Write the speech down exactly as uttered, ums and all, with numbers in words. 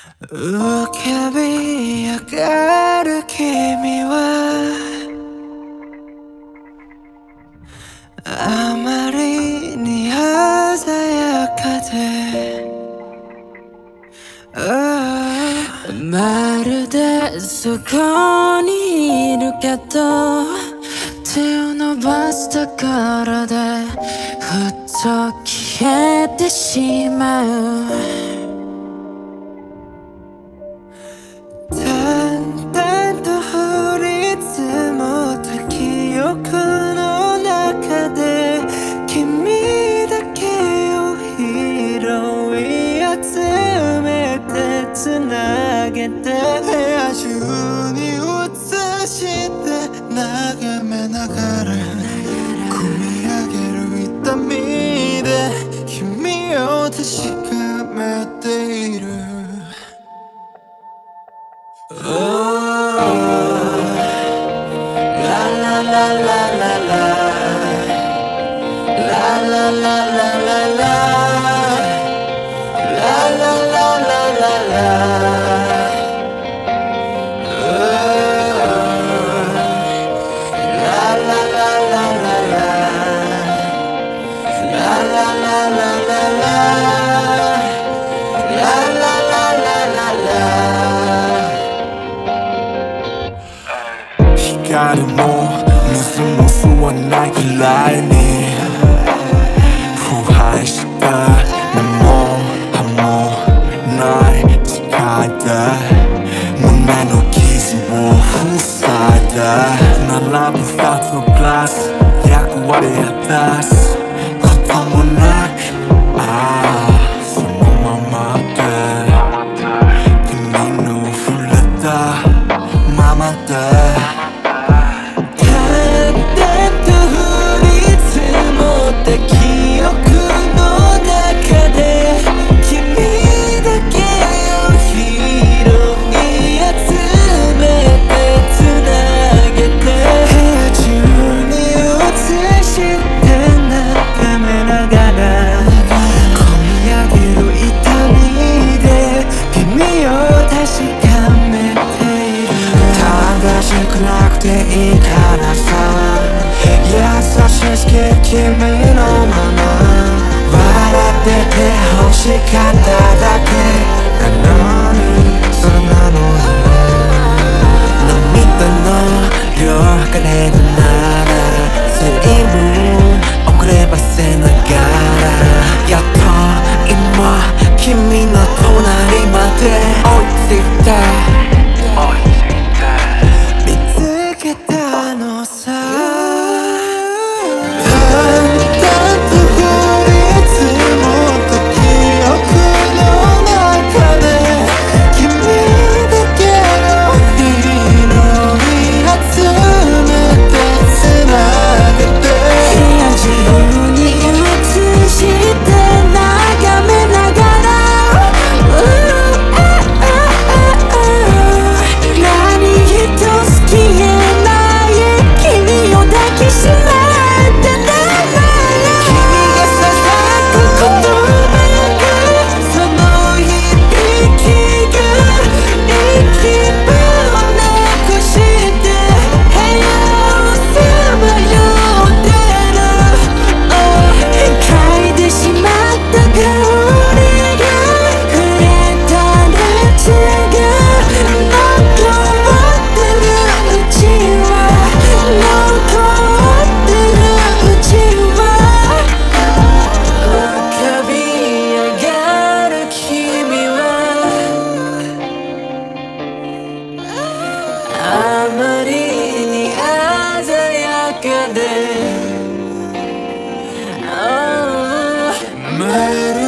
浮かび上がる君はあまりに鮮やかで、まるでそこにいるけど手を伸ばしたからでふっと消えてしまう。淡々と降り積もった記憶の中で君だけを拾い集めてつなげて部屋中に映して眺めながら込み上げる痛みで君を確かめている。Oh, la la la la la la, la la la la la la, la la la la la la. Oh, la la la la la la, la la la la la la, la la la la la la.光も水も吸わないくらいに腐敗した目も歯もない世界で胸の傷を塞いで並ぶ二つのグラス役割果たすこともなくああそのままで君の触れたままでいいからさ優しすぎる君のまま笑ってて欲しかっただけなのにそんなの涙の量測れるなら随分遅ればせながらやっと今君の隣まで追いついたあまりに鮮やかで、oh,